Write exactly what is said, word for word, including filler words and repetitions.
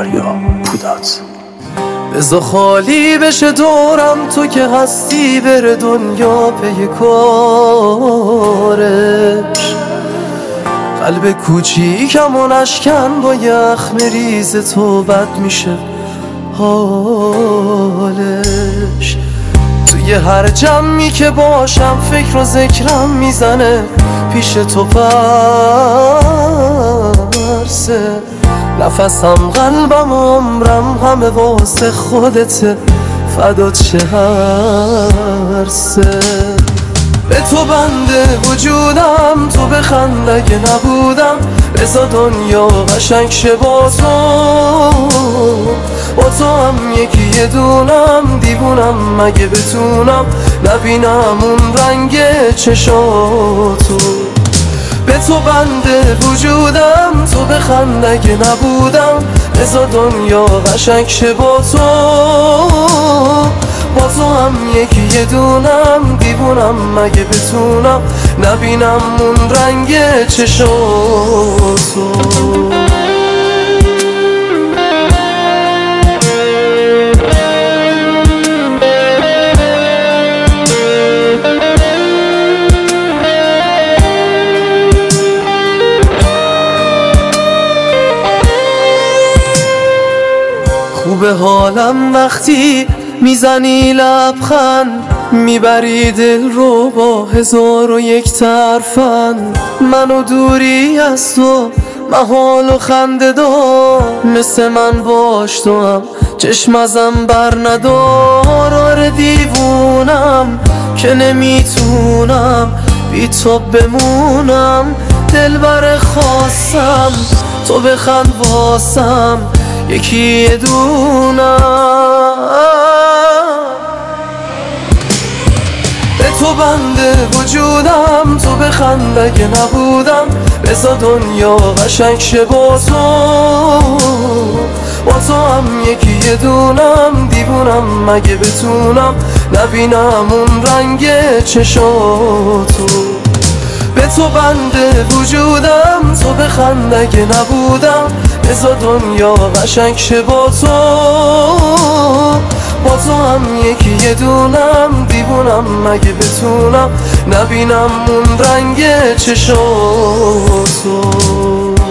آریا پوداد. بذار خالی بشه دورم، تو که هستی بره دنیا پی کارش. قلب کوچیکم و نشکن با یخ مریض تو بد میشه حالش. توی هر جمعی که باشم فکر و ذکرم میزنه پیش تو قرصه. نفسم قلبم و عمرم همه واسه خودته، فدات شه هر سه. به تو بنده وجودم، تو بخند اگه نبودم. بذار دنیا قشنگ شه با تو، با تو هم یکی یه دونم. دیوونم مگه بتونم نبینم اون رنگ چشاتو. به تو بنده وجودم، تو بخند اگه نبودم. بذار دنیا قشنگ شه با تو، با تو هم یکی یه دونم. دیوونم مگه بتونم نبینم اون رنگ چشاتو. خوبه حالم وقتی میزنی لبخند، میبری دل رو با هزار و یک ترفند. منو دوری از تو محال و خنده دار، مثل من باش تو هم چشم ازم بر ندار. آره دیوونم که نمیتونم بی تو بمونم. دلبر خواستم تو بخند واسم یکی یه دونم. به تو بنده وجودم، تو بخند اگه نبودم. بذار دنیا قشنگ شه با تو، با تو هم یکی یه دونم. دیوونم مگه بتونم نبینم اون رنگ چشاتو. به تو بنده وجودم، تو بخند اگه نبودم. بذار دنیا قشنگ شه با تو، با تو هم یکی یه دونم. دیوونم مگه بتونم نبینم اون رنگ چشاتو.